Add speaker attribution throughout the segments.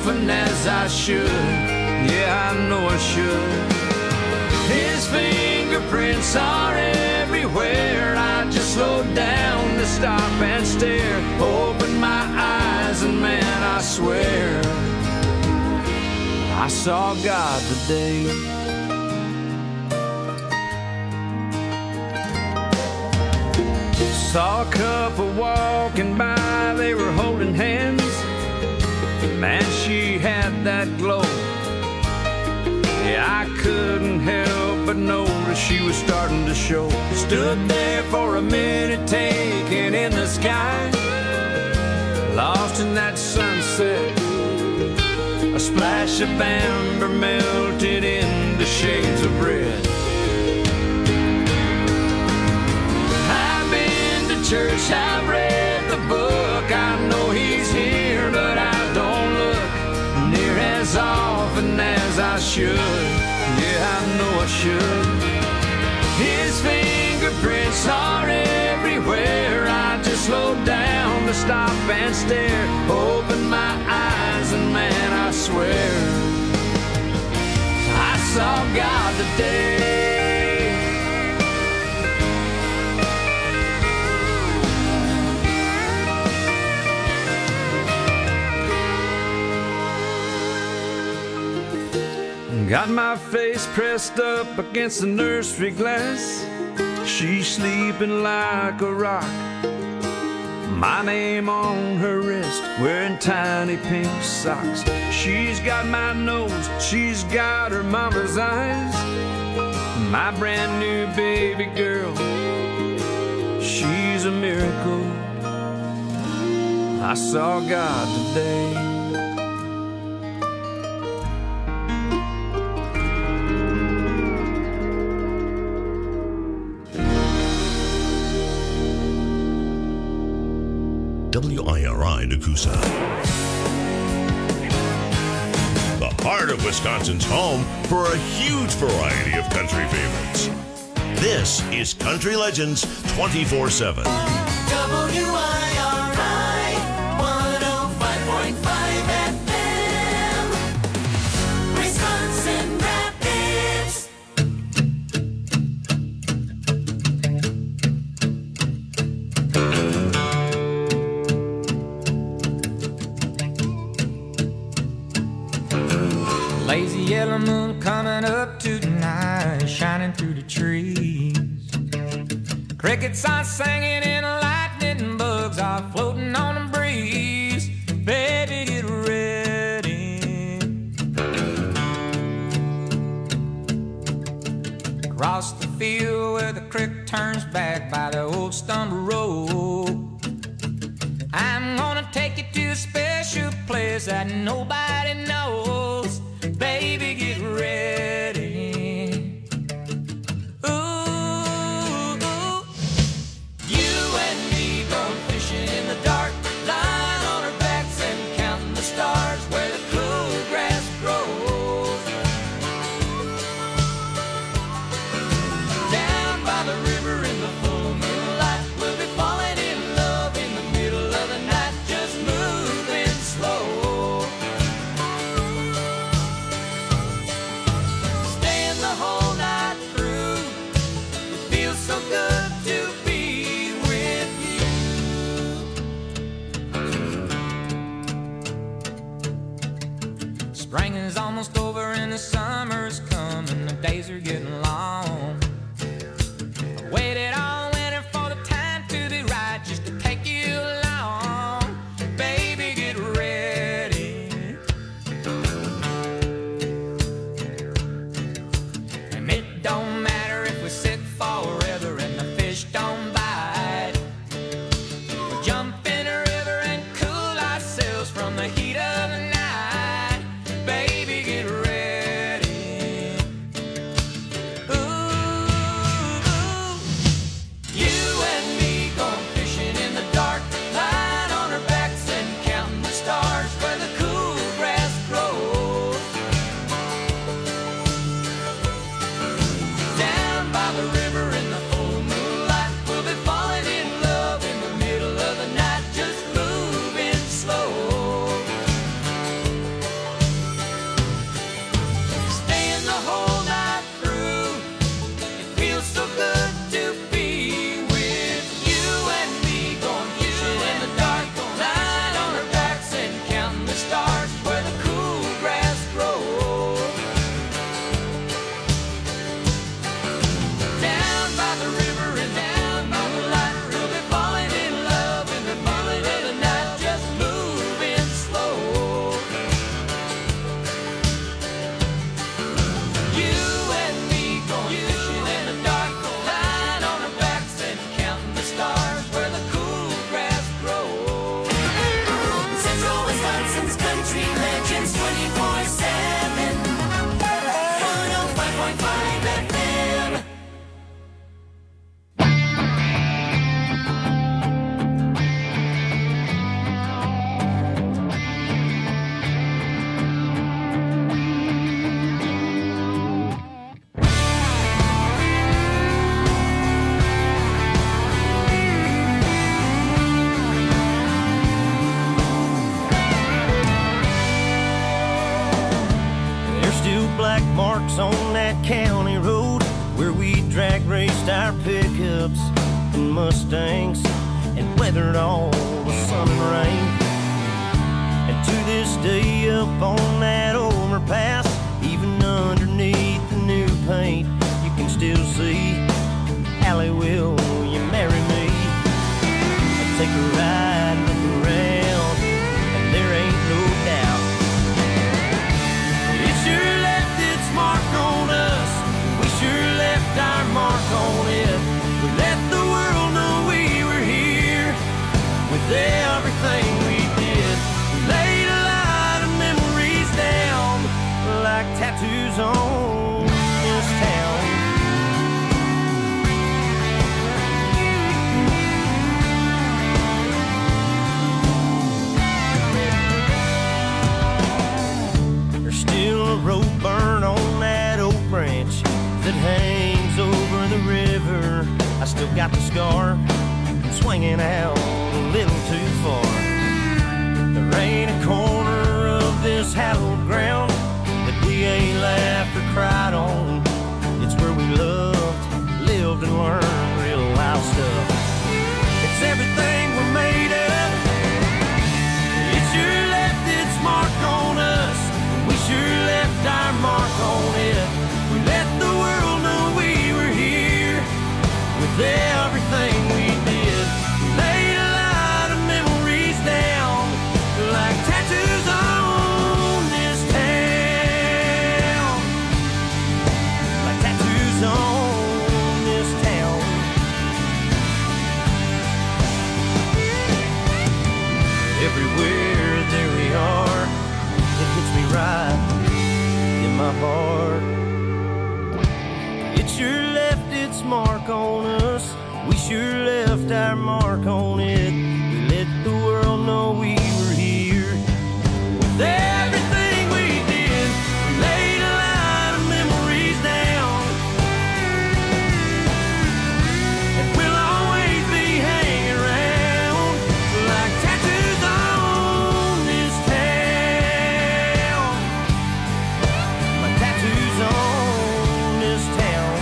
Speaker 1: often as I should. Yeah, I know I should. His fingerprints are everywhere. I just slowed down to stop and stare. Opened my eyes and man, I swear I saw God today. Saw a couple walking by, they were holding hands. Man, she had that glow. Yeah, I couldn't help but notice she was starting to show. Stood there for a minute, taking in the sky, lost in that sunset. A splash of amber melted into shades of red. I've been to church, I've read the book. I know he's here, but I don't look near as often as I should. Yeah, I know I should. His fingerprints are everywhere. I just slowed down to stop and stare. Opened my eyes and man, I swear I saw God today. Got my face pressed up against the nursery glass. She's sleeping like a rock. My name on her wrist, wearing tiny pink socks. She's got my nose, she's got her mama's eyes. My brand new baby girl, she's a miracle. I saw God today.
Speaker 2: WIRI Nakusa. The heart of Wisconsin's home for a huge variety of country favorites. This is Country Legends 24/7.
Speaker 3: WIRI 105.5 FM. Wisconsin Rapids.
Speaker 4: Lazy yellow moon coming up tonight, shining through the trees. Crickets are singing and lightning bugs are floating on the breeze. Baby, get ready. Across the field where the creek turns back by the old stumble road, I'm gonna take you to a special place that nobody knows. Baby, get ready. Ooh, you and me going fishing in the dark, lying on our backs and counting the stars where the cool grass grows. Down by the river in the full moonlight, we'll be falling in love in the middle of the night, just moving slow. Staying the whole night through, it feels so good to be with you. Spring is almost over and the summer's coming, the days are getting long. I waited all winter for the time to be right, just to take you along. Baby, get ready. And it don't matter if we sit forever and the fish don't bite. We'll jump in a river and cool ourselves from the heat of the night. Baby, get ready. Ooh,
Speaker 5: place on that county road where we drag raced our pickups and Mustangs and weathered all the sun and rain. And to this day up on that overpass, even underneath the new paint, you can still see Allie, will you marry me? I'd take a ride, look around, and there ain't no doubt it sure left its mark on us. We sure left our mark on it. We let the world know we were here with everything we did. We laid a lot of memories down like tattoos on this town. There's still a rope burn on that oak branch that hangs over the river. I still got the scar from swinging out a little too far. There ain't a corner of this hallowed ground that we ain't laughed or cried on. It's where we loved, lived, and learned real wild stuff. It's everything we're made of. It sure left its mark on us. We sure left our mark on it. We let the world know we were here with everything we did. We laid a lot of memories down like tattoos on this town. Like tattoos on this town. Everywhere there we are, it hits me right in my heart. It sure left its mark on us. We sure left our mark on it. We let the world know we were here with everything we did. We laid a lot of memories down, and we'll always be hanging around like tattoos on this town. Like tattoos on this town.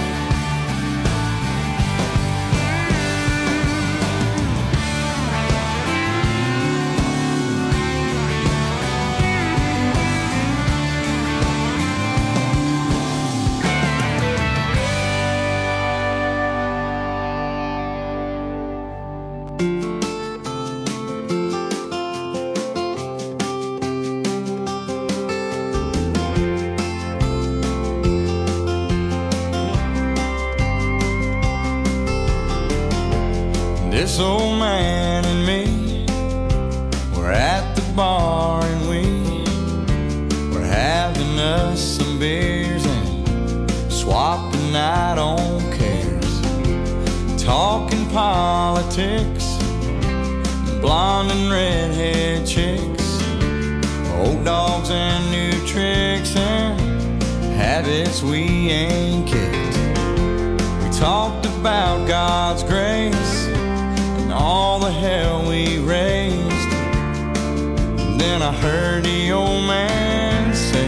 Speaker 6: This old man and me were at the bar and we were having us some beers and swapping out on cares, talking politics, blonde and redhead chicks, old dogs and new tricks and habits we ain't kicked. We talked about God's grace, all the hell we raised. And then I heard the old man say,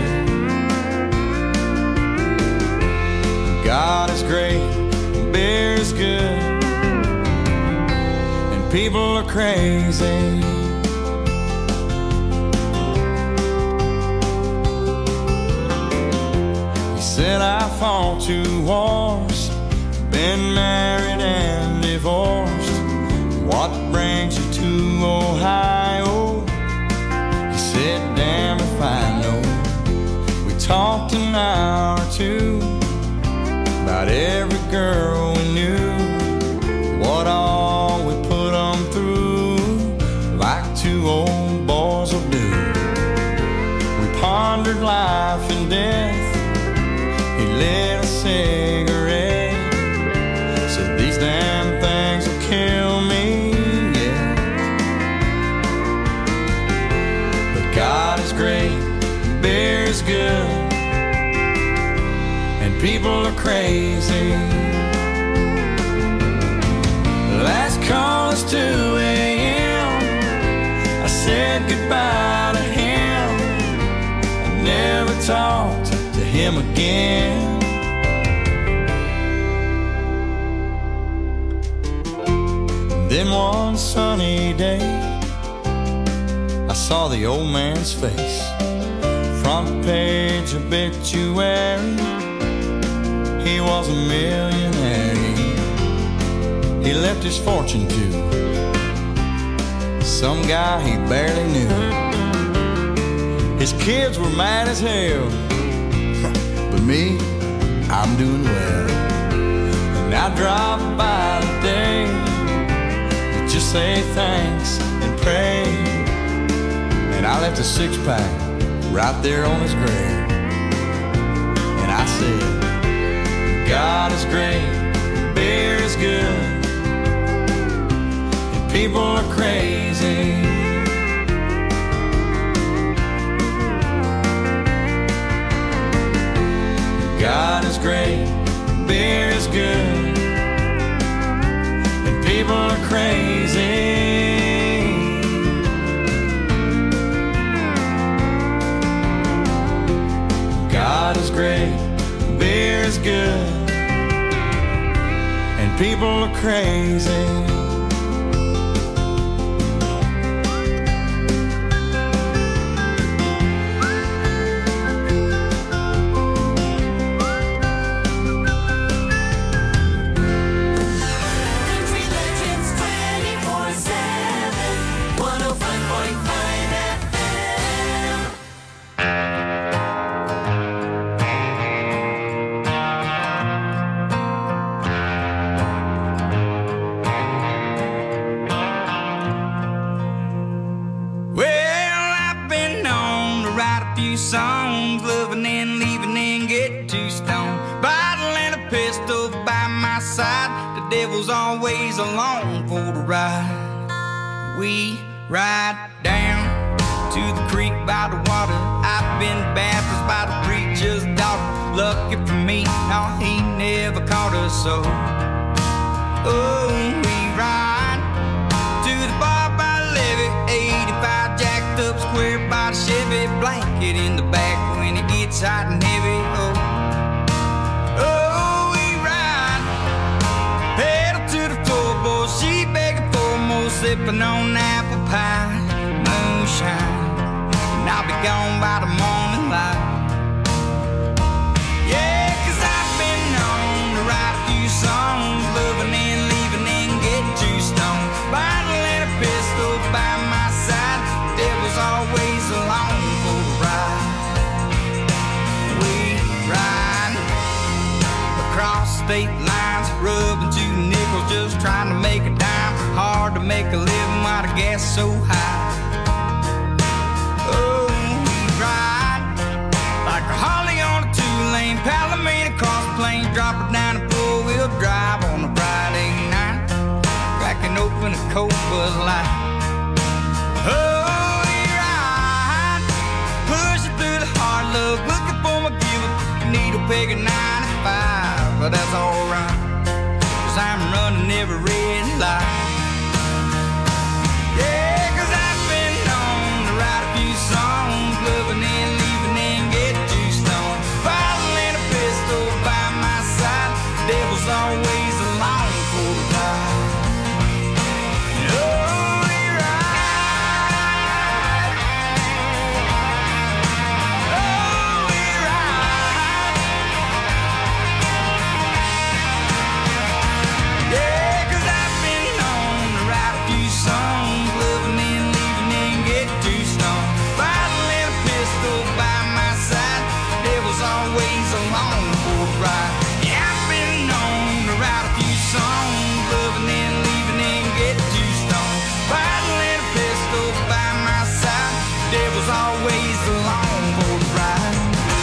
Speaker 6: God is great, beer is good, and people are crazy. He said I fought 2 wars, been married and divorced. What brings you to Ohio? He said, damn if I know. We talked an hour or 2 about every girl we knew, what all we put them through, like 2 old boys will do. We pondered life and death. He lit a cigarette, said these damn things will kill me. God is great, beer is good, and people are crazy. Last call is 2 a.m. I said goodbye to him. I never talked to him him again. Then one sunny day, I saw the old man's face. Front page obituary, he was a millionaire. He left his fortune to some guy he barely knew. His kids were mad as hell, but me, I'm doing well. And I drop by today to just say thanks and pray. And I left a six-pack right there on his grave. And I said, God is great, beer is good, and people are crazy. God is great, beer is good, and people are crazy. God is great, beer is good, and people are crazy.
Speaker 4: Songs, loving and leaving and get too stoned. Bottle and a pistol by my side. The devil's always along for the ride. We ride down to the creek by the water. I've been baptized by the preacher's daughter. Lucky for me, no, he never caught us so. Oh, we ride to the bar by the levee. 85 jacked up square by the Chevy. Blanket in the back when it gets hot and heavy. Oh, we ride. Pedal to the floorboard. She begging for more, sipping on apple pie. Moonshine, and I'll be gone by the morning light. Yeah, 'cause I've been known to write a few songs, loving and leaving and get too stoned. Bottle and a pistol by my side. Devil's always along for the ride. We ride across state lines, rubbing 2 nickels, just trying to make a dime. Hard to make a living while the gas is so high. Oh, we ride like a Harley on a 2-lane, Palomino across the plains, drop it down a 4-wheel drive on a Friday night, cracking open a cold Bud Light. Oh, we ride, pushing through the hard luck, looking for my giver, needle peg at 95, but that's alright, 'cause I'm running every red light. Yeah, 'cause I've been known to write a few songs, loving and leaving and get too stoned. Bottle and a pistol by my side, devil's always along for the ride. Oh, we ride. Oh, we ride. Yeah, 'cause I've been known to write a few songs, loving and leaving and get too stoned. Bottle and a pistol by my side, devil's always along for the ride. Yeah, I've been known to write a few songs, loving and leaving and get too stoned. Bottle and a pistol by my side, devil's always along for the ride.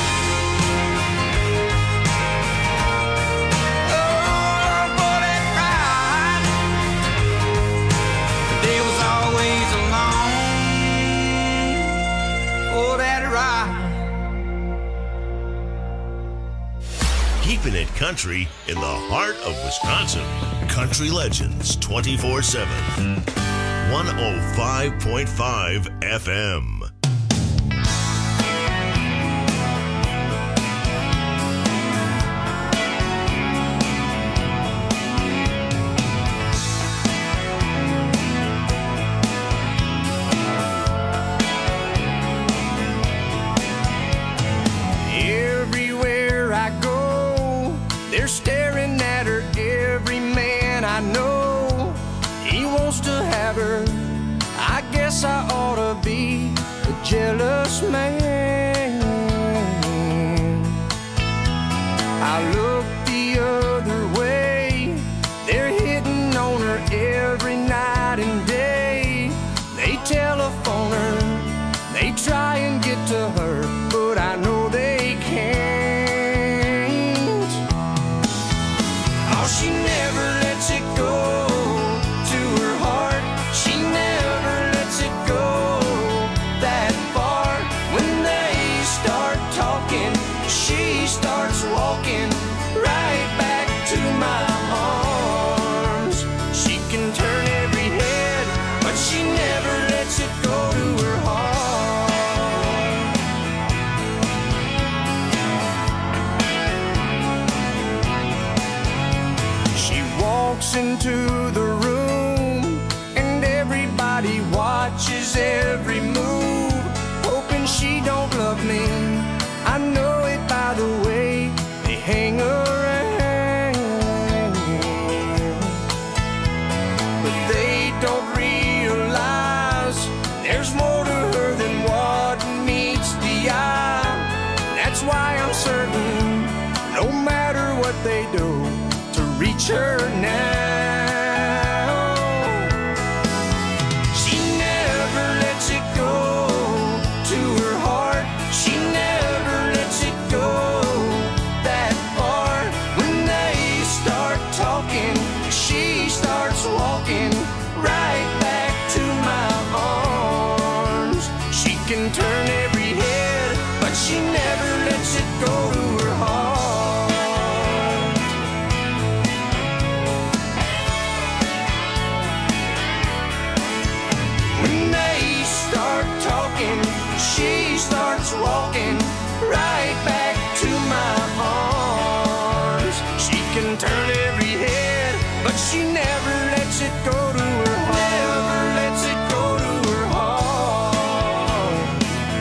Speaker 4: Oh, for that ride, the devil's always along for that ride.
Speaker 2: Keeping it country in the heart of Wisconsin. Country Legends 24/7. 105.5 FM.
Speaker 5: jealous man. I look the other way. They're hitting on her every night and day. They telephone her, they try and get to her, but I know they can't. Oh, she never lets it go to her heart. She never lets it go that far. When they start talking, she starts walking right back to my arms. She can turn every head, but she never lets it go to her heart. She walks into the room and everybody watches every move, hoping she don't love me. I know it by the way they hang around, but they don't realize there's more to her than what meets the eye. That's why I'm certain, no matter what they do, to reach her now. She never lets it go to her heart. She never lets it go that far. When they start talking, she starts walking right back to my arms. She can turn every head, but she never lets it go to her heart. When they start talking, she starts walking right back to my arms. She can turn every head, but she never lets it go to her heart. Never lets it go to her heart.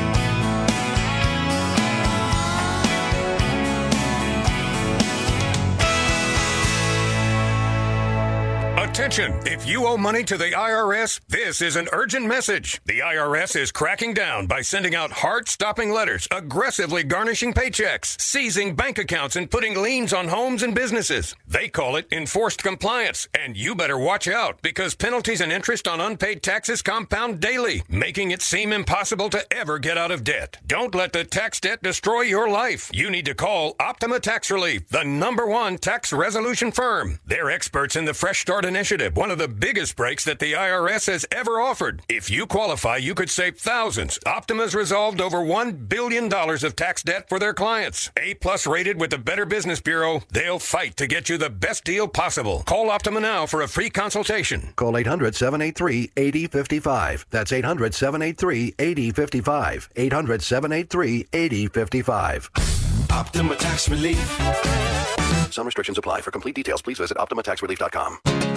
Speaker 7: Attention! If you owe money to the IRS, this is an urgent message. The IRS is cracking down by sending out heart-stopping letters, aggressively garnishing paychecks, seizing bank accounts, and putting liens on homes and businesses. They call it enforced compliance, and you better watch out because penalties and interest on unpaid taxes compound daily, making it seem impossible to ever get out of debt. Don't let the tax debt destroy your life. You need to call Optima Tax Relief, the #1 tax resolution firm. They're experts in the Fresh Start Initiative, one of the biggest breaks that the IRS has ever offered. If you qualify, you could save thousands. Optima's resolved over $1 billion of tax debt for their clients. A+ rated with the Better Business Bureau, they'll fight to get you the best deal possible. Call Optima now for a free consultation.
Speaker 8: Call 800-783-8055. That's 800-783-8055. 800-783-8055.
Speaker 9: Optima Tax Relief.
Speaker 8: Some restrictions apply. For complete details, please visit OptimaTaxRelief.com.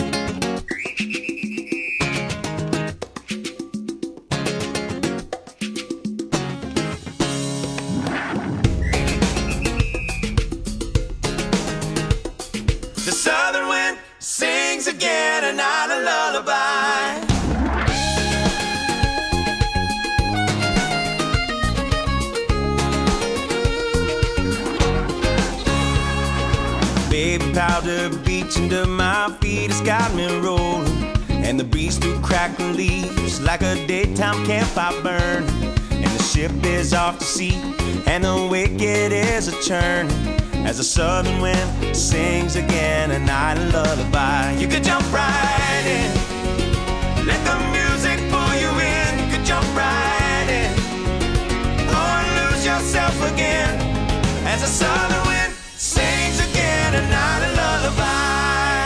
Speaker 9: The southern wind sings again a night of lullaby.
Speaker 5: Baby powder beach under my feet has got me rolling, and the breeze through crackling leaves like a daytime campfire burn. And the ship is off to sea, and the wicked is a churn, as the southern wind sings again a night of lullaby. You could jump right in, let the music pull you in. You could jump right in, or lose yourself again, as the southern wind sings again a night of lullaby.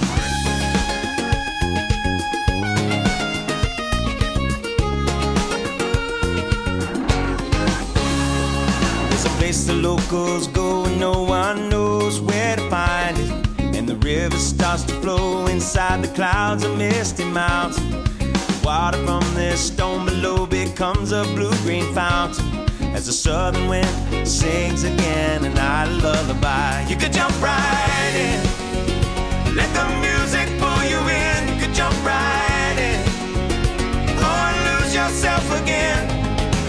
Speaker 5: There's a place the locals go and no one knows where to find it, and the river starts to flow inside the clouds of misty mountain. The water from this stone below becomes a blue-green fountain, as the southern wind sings again a night of lullaby. You could jump right in, let the music pull you in. You could jump right in, or lose yourself again,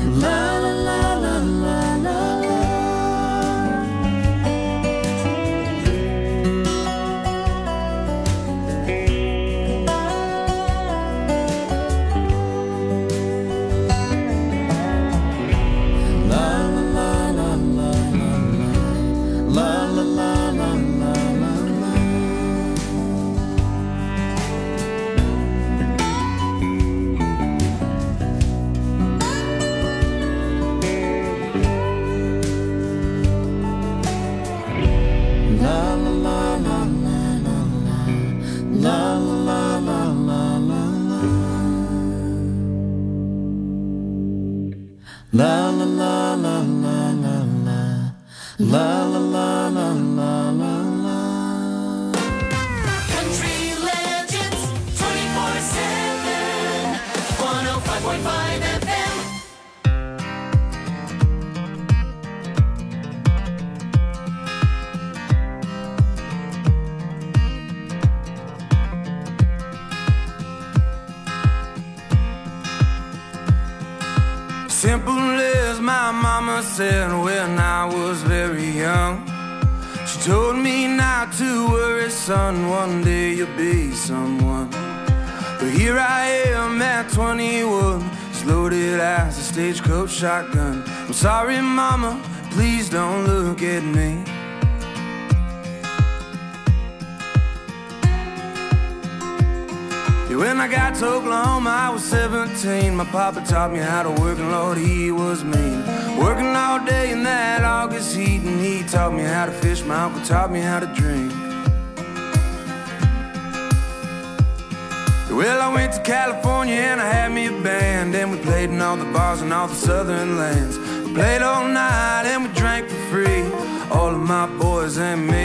Speaker 10: La la la la la la la. La la la la la la la.
Speaker 3: Country Legends 24/7 105.5 FM.
Speaker 9: Simple as my mama said when I was very young. She told me not to worry, son, one day you'll be someone. But here I am at 21, as loaded as a stagecoach shotgun. I'm sorry, mama, please don't look at me. When I got to Oklahoma, I was 17. My papa taught me how to work, and Lord, he was mean. Working all day in that August heat, and he taught me how to fish. My uncle taught me how to drink. Well, I went to California and I had me a band, and we played in all the bars in all the southern lands. We played all night and we drank for free, all of my boys and me.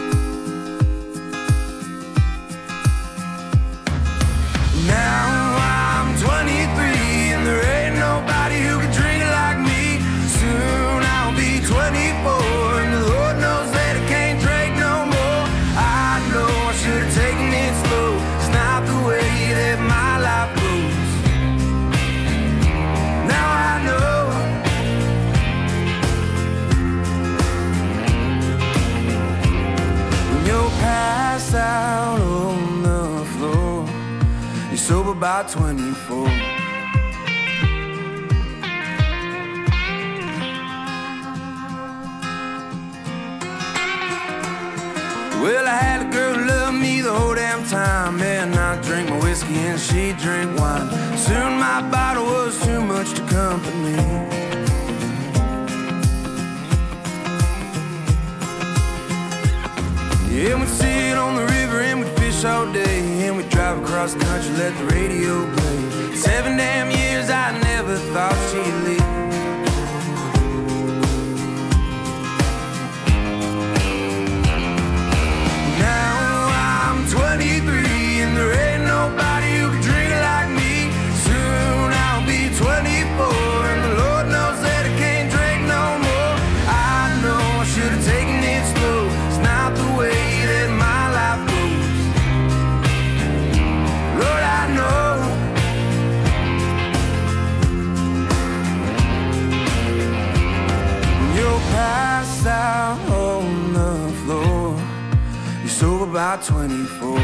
Speaker 9: Now I'm 23 and there ain't nobody who can drink like me. Soon I'll be 24 and the Lord knows that I can't drink no more. I know I should have taken it slow. It's not the way that my life goes. Now I know. When you're passed out on the floor, you're sober by 24. Well, I had a girl who loved me the whole damn time, and I drank my whiskey and she drank wine. Soon my bottle was too much to company. Yeah, we'd sit on the river and we'd fish all day, and we'd drive across the country, let the radio play. 7 damn years I never thought she'd leave. Now I'm 23 and there ain't nobody who can drink like me. Soon I'll be 24 and the Lord knows that I can't drink no more. I know I should have taken it slow. It's not the way that my life goes. Lord, I know. You're passed out on the floor. You're sober by 24.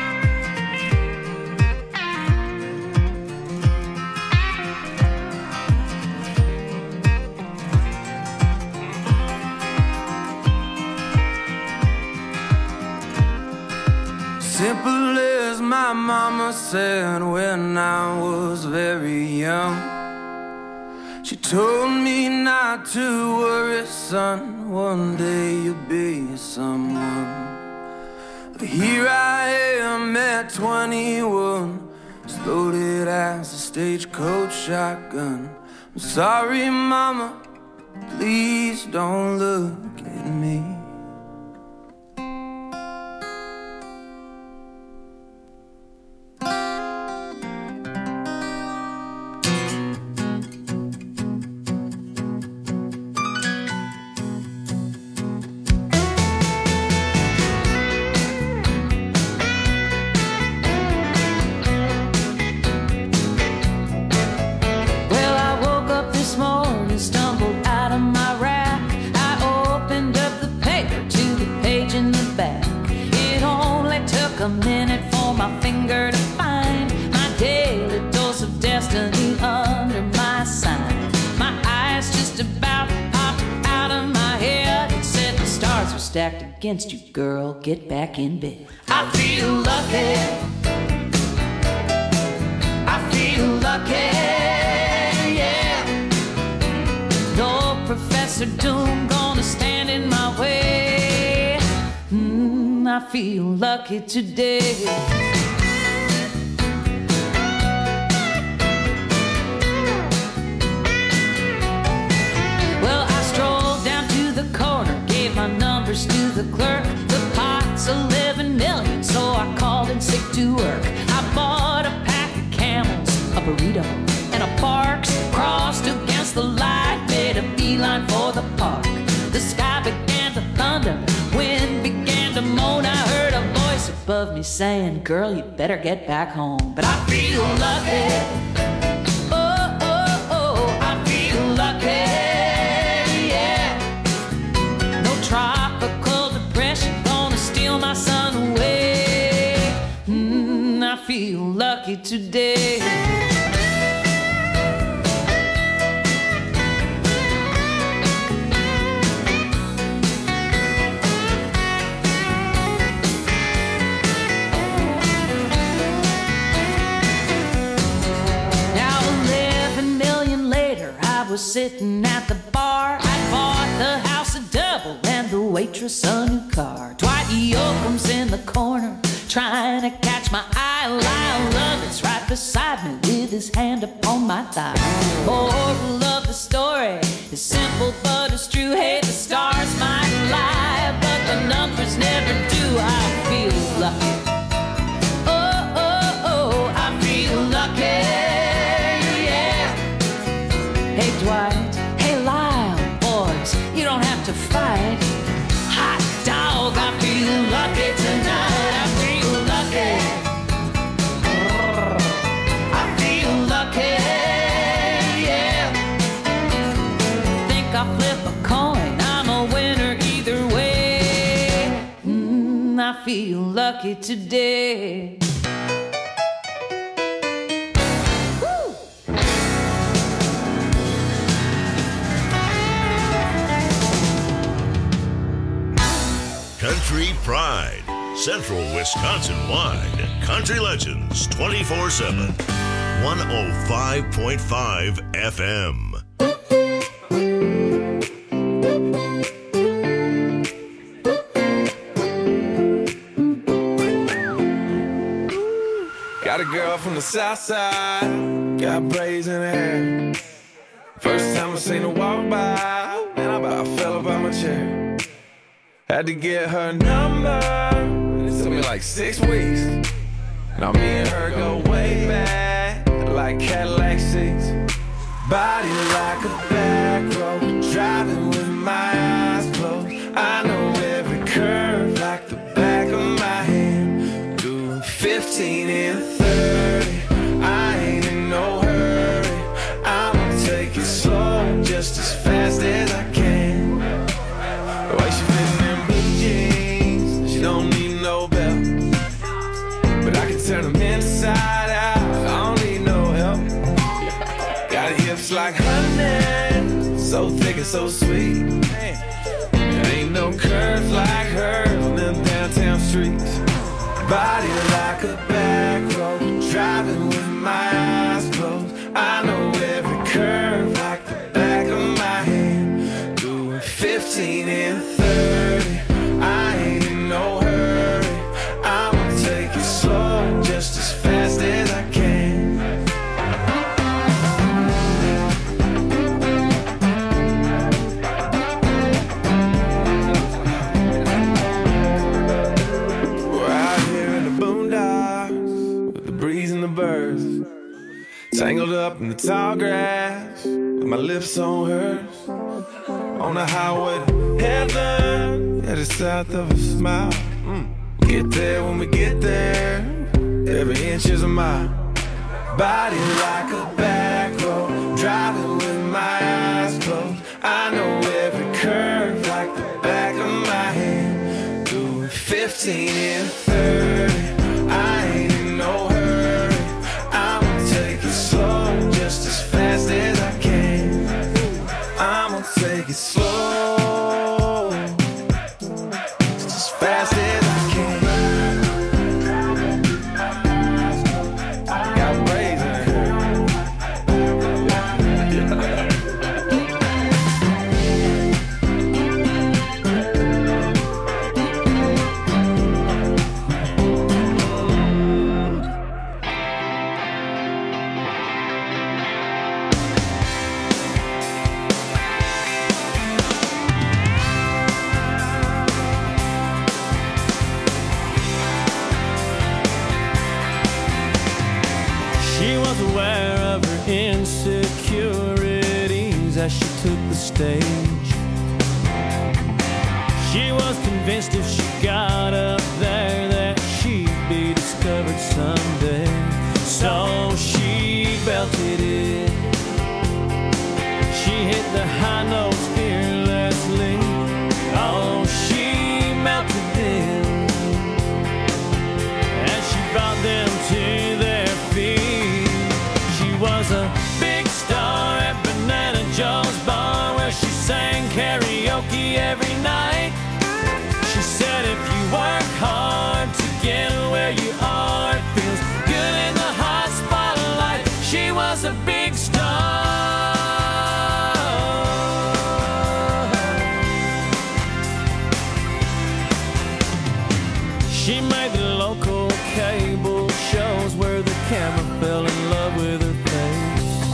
Speaker 9: Simple as my mama said when I was very young. She told me not to worry, son, one day you'll be someone. But here I am at 21, as loaded as a stagecoach shotgun. I'm sorry, mama, please don't look at me.
Speaker 11: A minute for my finger to find my daily dose of destiny under my sign. My eyes just about popped out of my head. It said the stars are stacked against you, girl. Get back in bed. I feel lucky. I feel lucky, yeah. No Professor Doom gonna stand in my way. I feel lucky today. burrito. And a Parks crossed against the light, made a beeline for the park. The sky began to thunder, wind began to moan. I heard a voice above me saying, girl, you better get back home. But I feel lucky. Oh, oh, oh, I feel lucky. Yeah. No tropical depression gonna steal my sun away. I feel lucky today. Was sitting at the bar. I bought the house a double and the waitress a new car. Dwight Yoakam's in the corner trying to catch my eye. Lyle Lovett's right beside me with his hand upon my thigh. Moral of the story is simple but it's true. Hey, the stars might lie, but the numbers never do. I feel lucky. Oh, oh, oh, I feel lucky. Hey Dwight, hey Lyle, boys, you don't have to fight. Hot dog, I feel lucky tonight. I feel lucky. I feel lucky, yeah. Think I'll flip a coin, I'm a winner either way. I feel lucky today.
Speaker 2: Country Pride, Central Wisconsin-wide. Country Legends 24/7. 105.5 FM.
Speaker 12: Got a girl from the south side, got braids in her hair. First time I seen her walk by, man, I about fell up out my chair. Had to get her number, it took me like 6 weeks. Now me and her go way back, like Cadillac seats. Body like a back road, driving with my eyes closed. I know every curve like the back of my hand. Doing 15 and 30, I ain't in no hurry. I'ma take it slow, just as fast as I can. The way she fits in blue jeans, she don't need no belt. But I can turn them inside out, I don't need no help. Got hips like honey, so thick and so sweet. There ain't no curves like hers on them downtown streets. Body like a back road, driving with my eyes closed. I know every curve like the back of my hand. Doing 15 and 30, I ain't in no hurry. I'ma take it slow, just as fast as I can. Tangled up in the tall grass, with my lips on hers. On the highway to heaven, at the south of a smile. Get there when we get there, every inch is a mile. Body like a back road, driving with my eyes closed. I know every curve like the back of my hand. Doing 15 and 30, I ain't in no hurry. I'ma take it slow, just as fast as I can. I'ma take it slow, just as fast as I can. Got braids in her hair.
Speaker 5: took the stage. She was convinced if she got up there that she'd be discovered someday. So she belted it. She hit the high notes fearlessly. Oh, she melted them as she brought them to their feet. She was a big star at Banana Joe's bar where she sang karaoke every night. She said if you work hard to get where you are, it feels good in the hot spotlight. She was a big star. She made the local cable shows where the camera fell in love with her face.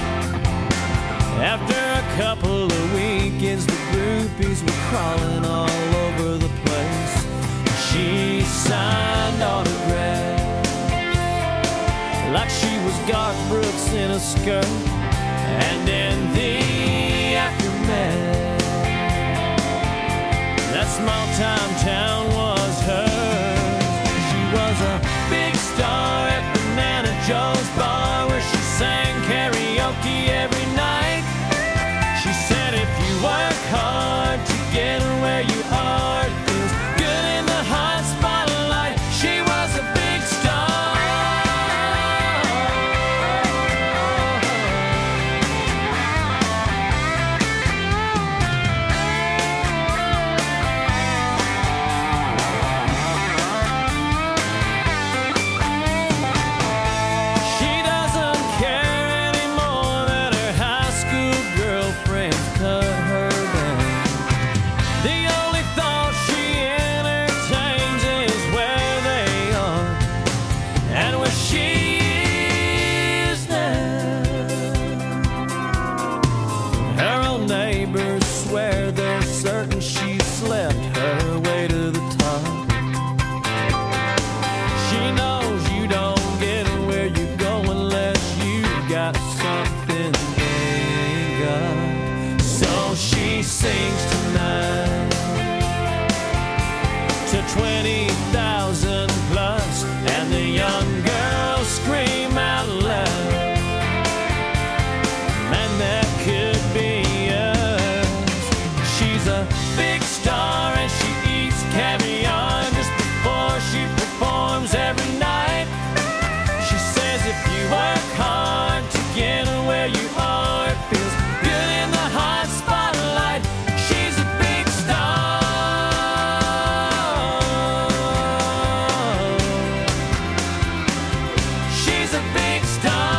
Speaker 5: After a couple of weekends, the groupies were crawling all over the place. She signed autographs like she was Garth Brooks in a skirt. And in the aftermath, that small-time town was hers. She was a big star at Banana Joe's bar where she sang karaoke every night. She said if you work hard to get where you are, it feels good in the hot spotlight. She was a big star. She doesn't care anymore that her high school girlfriends cut her down. The only thought she entertains is where they are and where she is now. Her own neighbors swear they're certain she slept her way to the top. She knows you don't get where you go unless you got something they got. So she sings tonight to 20,000 plus, and the young girls scream out loud, man, that could be us. She's a big star and she eats caviar just before she performs every night. She says if you work hard to get where you are, it feels good in the hot spotlight. She's a big star. She's a big star.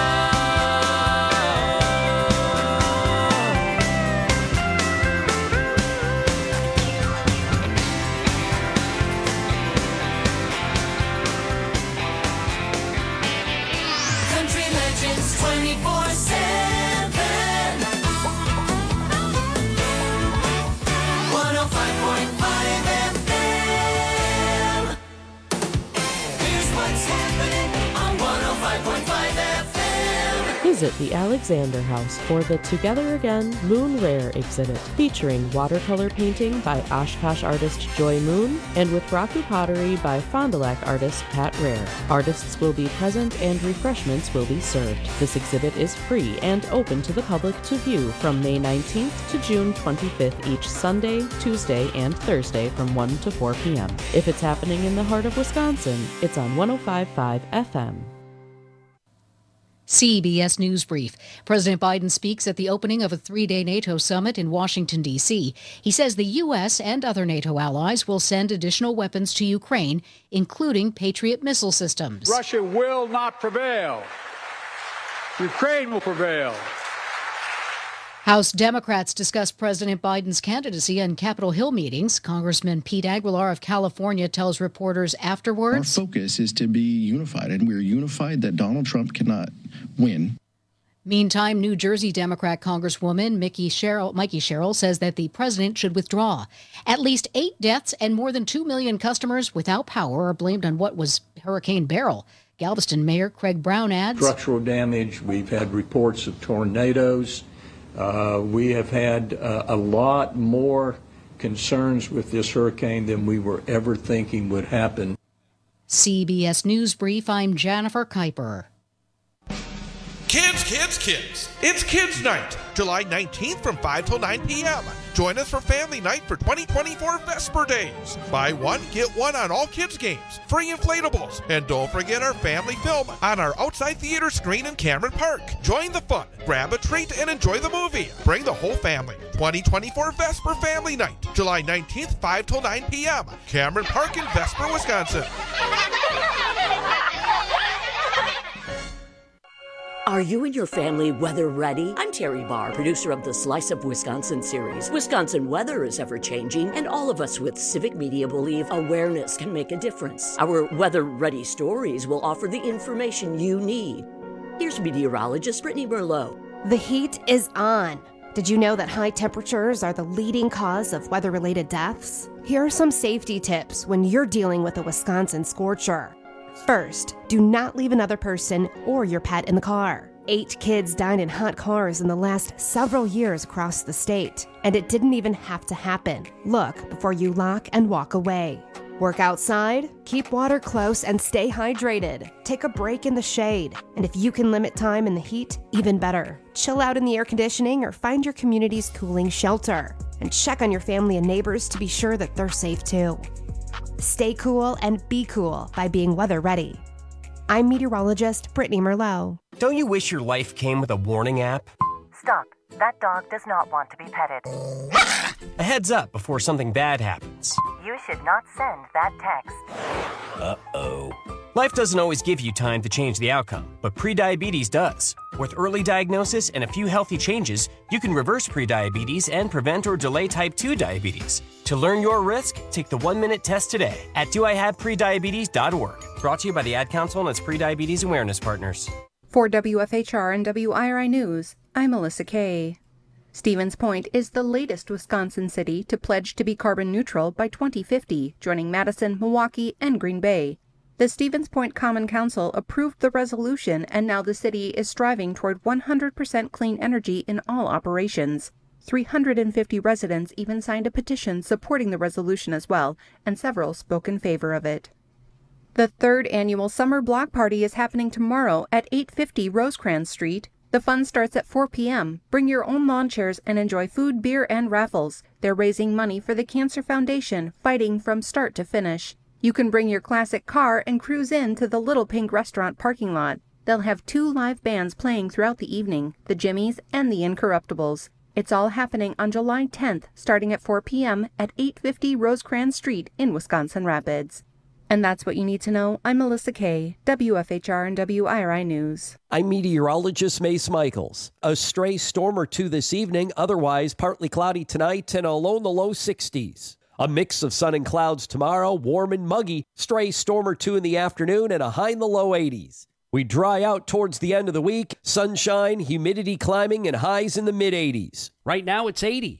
Speaker 3: Country Legends 24/7. 105.5 FM. Here's what's happening on 105.5 FM.
Speaker 13: Visit the Alexander House for the Together Again Moon Rare exhibit, featuring watercolor painting by Oshkosh artist Joy Moon and with Raku pottery by Fond du Lac artist Pat Rare. Artists will be present and refreshments will be served. This exhibit is free and open to the public to view from May 19th to June 25th each Sunday, Tuesday, and Thursday from 1 to 4 p.m. If it's happening in the heart of Wisconsin, it's on 105.5 FM.
Speaker 14: CBS News Brief. President Biden speaks at the opening of a 3-day NATO summit in Washington, D.C. He says the U.S. and other NATO allies will send additional weapons to Ukraine, including Patriot missile systems.
Speaker 15: Russia will not prevail. Ukraine will prevail.
Speaker 14: House Democrats discussed President Biden's candidacy in Capitol Hill meetings. Congressman Pete Aguilar of California tells reporters afterwards,
Speaker 16: our focus is to be unified, and we're unified that Donald Trump cannot win.
Speaker 14: Meantime, New Jersey Democrat Congresswoman Mikey Sherrill says that the president should withdraw. At least 8 deaths and more than 2 million customers without power are blamed on what was Hurricane Beryl. Galveston Mayor Craig Brown adds,
Speaker 17: structural damage. We've had reports of tornadoes. We have had a lot more concerns with this hurricane than we were ever thinking would happen.
Speaker 14: CBS News Brief, I'm Jennifer Kuiper.
Speaker 18: Kids, kids, kids. It's Kids Night, July 19th from 5 till 9 p.m. Join us for Family Night for 2024 Vesper Days. Buy one, get one on all kids' games, free inflatables, and don't forget our family film on our outside theater screen in Cameron Park. Join the fun, grab a treat, and enjoy the movie. Bring the whole family. 2024 Vesper Family Night, July 19th, 5 till 9 p.m. Cameron Park in Vesper, Wisconsin.
Speaker 19: Are you and your family weather ready? I'm Terry Barr, producer of the Slice of Wisconsin series. Wisconsin weather is ever changing, and all of us with civic media believe awareness can make a difference. Our weather ready stories will offer the information you need. Here's meteorologist Brittany Merlot.
Speaker 20: The heat is on. Did you know that high temperatures are the leading cause of weather-related deaths? Here are some safety tips when you're dealing with a Wisconsin scorcher. First, do not leave another person or your pet in the car. 8 kids died in hot cars in the last several years across the state, and it didn't even have to happen. Look before you lock and walk away. Work outside, keep water close, and stay hydrated. Take a break in the shade, and if you can limit time in the heat, even better. Chill out in the air conditioning or find your community's cooling shelter, and check on your family and neighbors to be sure that they're safe too. Stay cool and be cool by being weather ready. I'm meteorologist Brittany Merlot.
Speaker 21: Don't you wish your life came with a warning app?
Speaker 22: Stop. That dog does not want to be petted.
Speaker 21: A heads up before something bad happens.
Speaker 22: You should not send that text.
Speaker 21: Uh-oh. Life doesn't always give you time to change the outcome, but prediabetes does. With early diagnosis and a few healthy changes, you can reverse prediabetes and prevent or delay type 2 diabetes. To learn your risk, take the 1-minute test today at doihaveprediabetes.org. Brought to you by the Ad Council and its Prediabetes Awareness Partners.
Speaker 23: For WFHR and WIRI News, I'm Melissa Kay. Stevens Point is the latest Wisconsin city to pledge to be carbon neutral by 2050, joining Madison, Milwaukee, and Green Bay. The Stevens Point Common Council approved the resolution, and now the city is striving toward 100% clean energy in all operations. 350 residents even signed a petition supporting the resolution as well, and several spoke in favor of it. The 3rd annual Summer Block Party is happening tomorrow at 850 Rosecrans Street. The fun starts at 4 p.m. Bring your own lawn chairs and enjoy food, beer, and raffles. They're raising money for the Cancer Foundation, fighting from start to finish. You can bring your classic car and cruise in to the Little Pink Restaurant parking lot. They'll have 2 live bands playing throughout the evening, the Jimmies and the Incorruptibles. It's all happening on July 10th, starting at 4 p.m. at 850 Rosecrans Street in Wisconsin Rapids. And that's what you need to know. I'm Melissa Kay, WFHR and WIRI News.
Speaker 24: I'm meteorologist Mace Michaels. A stray storm or two this evening, otherwise partly cloudy tonight and along the low 60s. A mix of sun and clouds tomorrow, warm and muggy, stray storm or two in the afternoon, and a high in the low 80s. We dry out towards the end of the week, sunshine, humidity climbing, and highs in the mid-80s. Right now it's 80.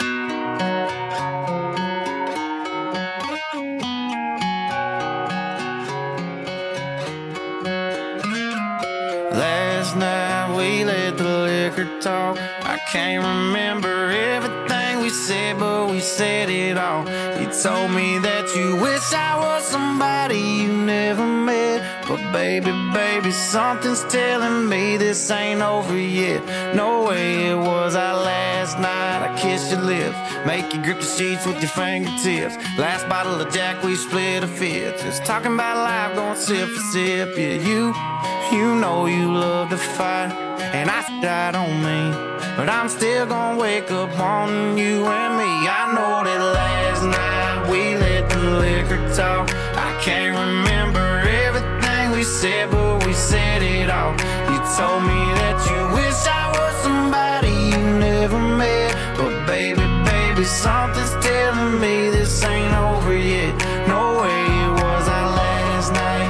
Speaker 6: Last night we let the liquor talk. I can't remember everything we said, but we said it all. You told me that you wish I was somebody you never met. But baby, something's telling me this ain't over yet. No way it was our last night. I kissed your lips, make you grip the sheets with your fingertips. Last bottle of Jack, we split a fifth. Just talking about life, going sip for sip. Yeah, you know you love to fight, and I died on me, but I'm still gonna wake up on you and me. I know that last night we let the liquor talk. I can't remember everything we said, but we said it all. You told me that you wish I was somebody you never met. But baby, something's telling me this ain't over yet. No way it was our last night.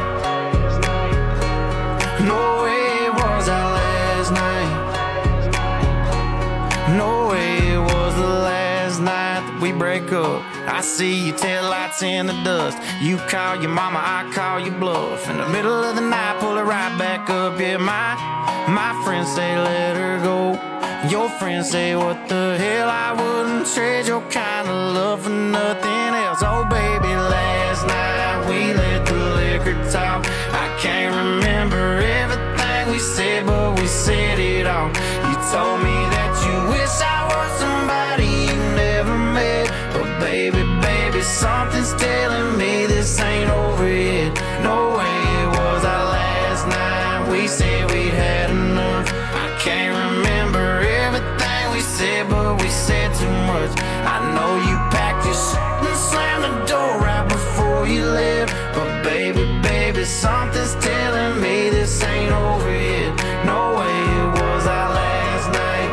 Speaker 6: No way it was our last night. No way it was the last night that we break up. I see your taillights in the dust. You call your mama, I call your bluff. In the middle of the night, pull her right back up. Yeah, my friends say let her go.
Speaker 10: Your friends say, what the hell, I wouldn't trade your kind of love for nothing else. Oh baby, last night we let the liquor talk. I can't remember everything we said, but we said it all. You told me that you wish I was somebody you never met. But baby, baby, something's telling me this ain't over yet. No way it was our last night. We said we'd had enough. I can't remember everything we said, but we said too much. I know you packed your shit and slammed the door right before you left. But baby, baby, something's telling me this ain't over yet. No way it was our last night.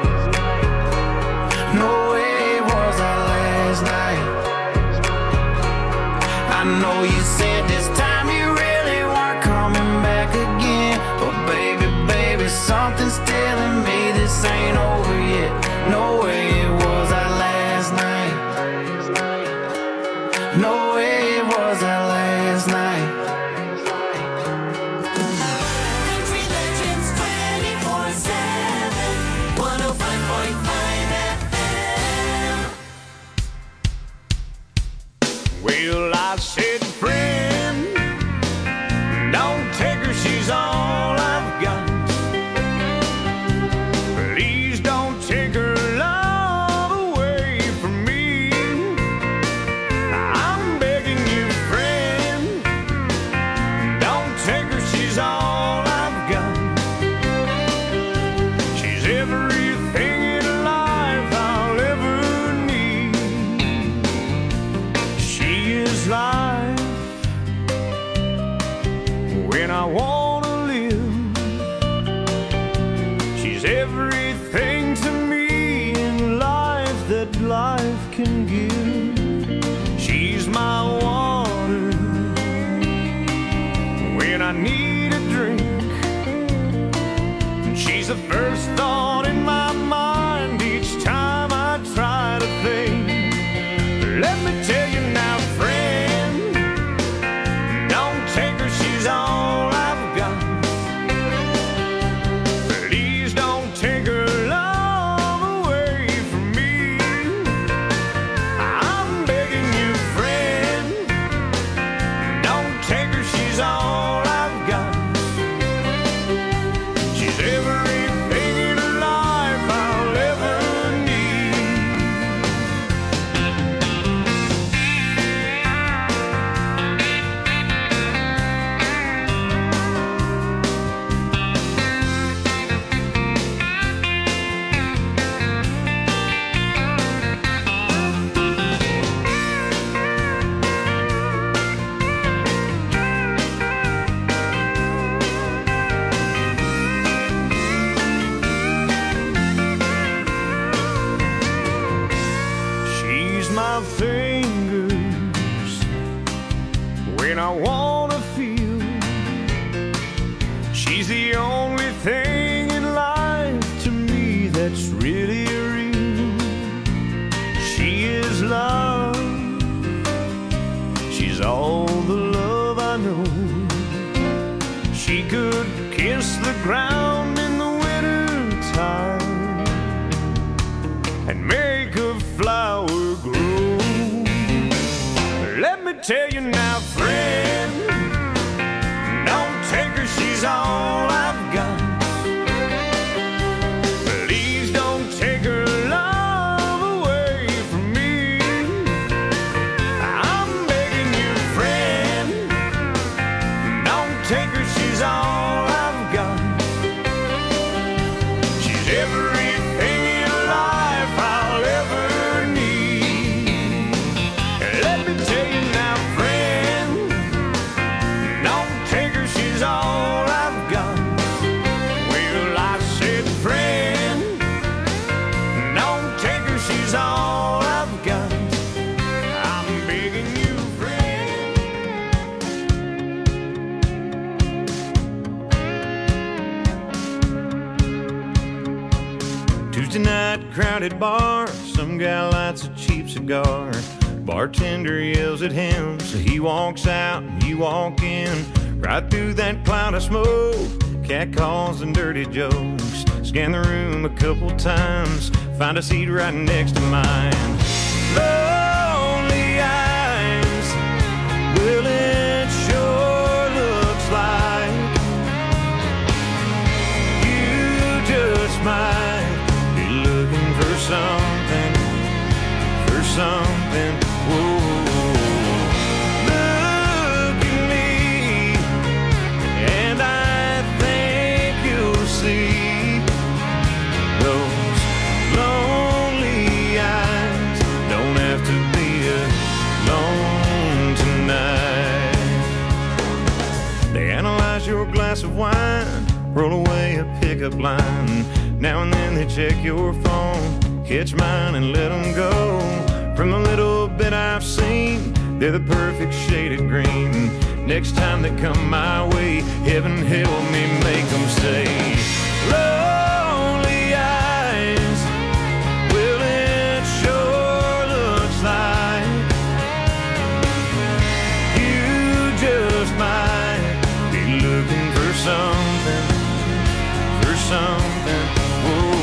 Speaker 10: No way it was our last night. I know you said this time you really weren't coming back again. But baby, baby, something's telling me this ain't over yet. No way it was our last night. No way it was our last night.
Speaker 3: Country Legends 24/7, 105.5 FM.
Speaker 9: Well, I said, friend, don't take her, she's all I've got. Please don't take her love away from me. I'm begging you, friend, don't take her, she's all I've got. She's everything in life I'll ever need. She is life when I wanna live. She's everything to me in life that life can give. She's my water when I need a drink. She's the first thought in my mind each time I try to think. Let me tell you now, friend, don't take her, she's all I've got. Please don't take her love away from me. I'm begging you, friend, don't take her, she's all I've got. She's everything in life I'll ever need. She's my fingers when I wanna feel. She's the only thing in life to me that's really real. She is love. She's all the love I know. She could kiss the ground in the winter time and make a flower grow. Let me tell you now, friend, don't take her, she's all I've got. Please don't take her love away from me. I'm begging you, friend, don't take her, she's all I've got. She's everything in life I'll ever need. Let me tell you now, friend, don't take her, she's all I've got. Well, I said, friend, don't take her, she's all I've got. I'm begging you, friend.
Speaker 5: Tuesday night, crowded bar. Some guy lights a cheap cigar. Bartender yells at him, so he walks out and you walk in. Right through that cloud of smoke, cat calls and dirty jokes Scan the room a couple times, find a seat right next to mine. Lonely eyes, well, it sure looks like you just might be looking for something, whoa. Look at me, and I think you'll see those lonely eyes don't have to be alone tonight. They analyze your glass of wine, roll away a pickup line. Now and then they check your phone, catch mine and let them go. From the little bit I've seen, they're the perfect shade of green. Next time they come my way, heaven help me make them say, lonely eyes, well, it sure looks like you just might be looking for something, whoa.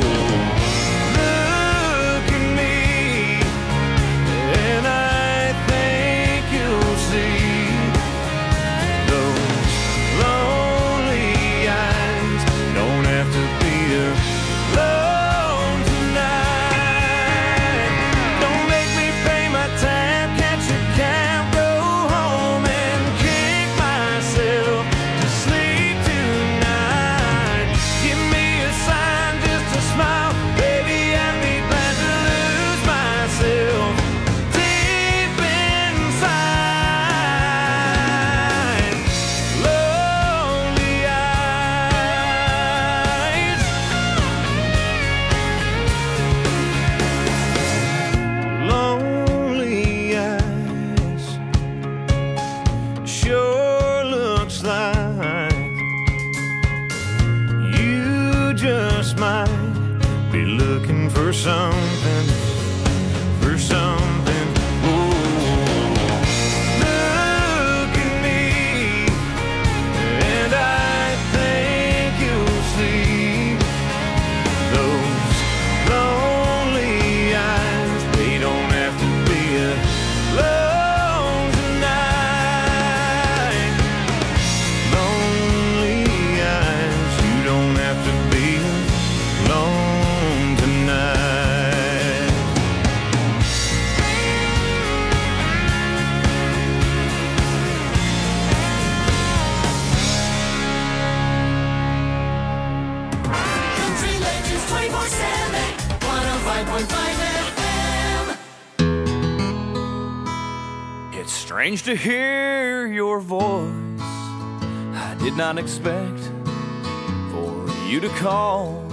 Speaker 6: Strange to hear your voice. I did not expect for you to call.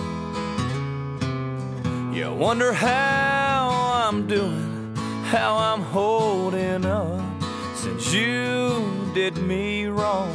Speaker 6: You wonder how I'm doing, how I'm holding up since you did me wrong.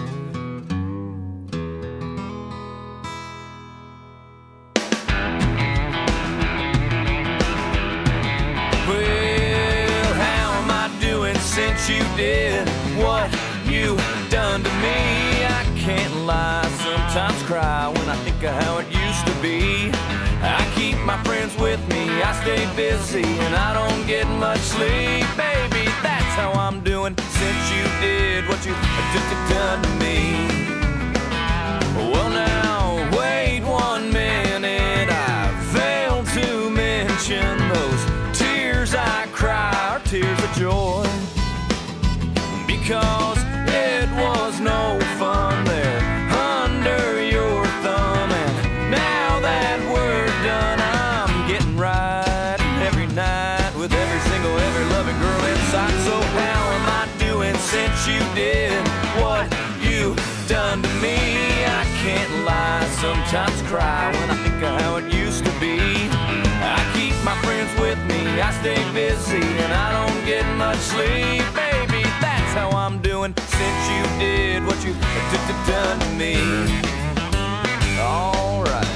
Speaker 6: Since you did what you done to me, I can't lie, sometimes cry when I think of how it used to be. I keep my friends with me, I stay busy, and I don't get much sleep. Baby, that's how I'm doing since you did what you done to me. Well now, wait 1 minute, I failed to mention those tears I cry are tears of joy. Because it was no fun there under your thumb. And now that we're done, I'm getting right every night with every loving girl in sight. So how am I doing since you did what you done to me? I can't lie, sometimes cry when I think of how it used to be. I keep my friends with me, I stay busy, and I don't get much sleep. Baby, that's how I'm doing since you did what you done to me. All right.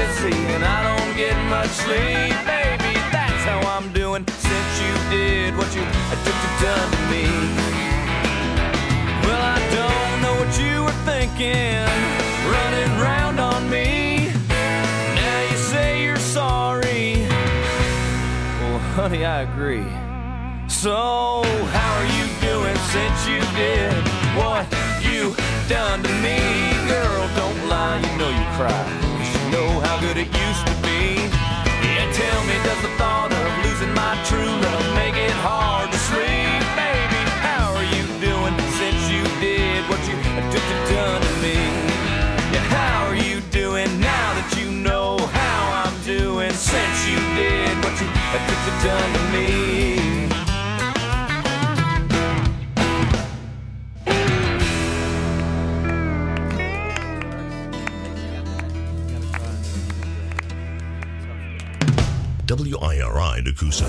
Speaker 9: busy and I don't get much sleep. Baby, that's how I'm doing since you did what you done to me. Well, I don't know what you were thinking, running round on me. Now you say you're sorry. Well, honey, I agree. So, how are you doing since you did what you done to me? Girl, don't lie, you know you cry. You should know how good it used to be. Yeah, tell me, does the thought of losing my true love make it hard to sleep? Baby, how are you doing since you did what you done to me? Yeah, how are you doing now that you know how I'm doing since you did what you done to me?
Speaker 2: WIRI Nakusa.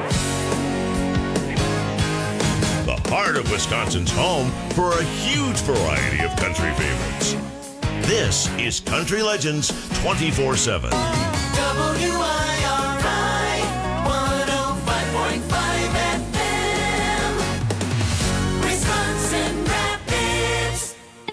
Speaker 2: The heart of Wisconsin's home for a huge variety of country favorites. This is Country Legends 24/7.
Speaker 3: WIRI 105.5 FM, Wisconsin Rapids.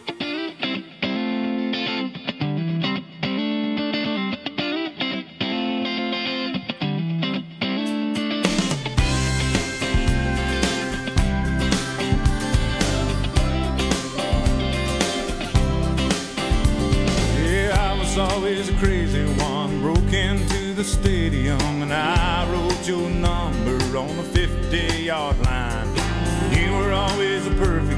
Speaker 1: Always a crazy one, broke into the stadium and I wrote your number on the 50-yard line. You were always a perfect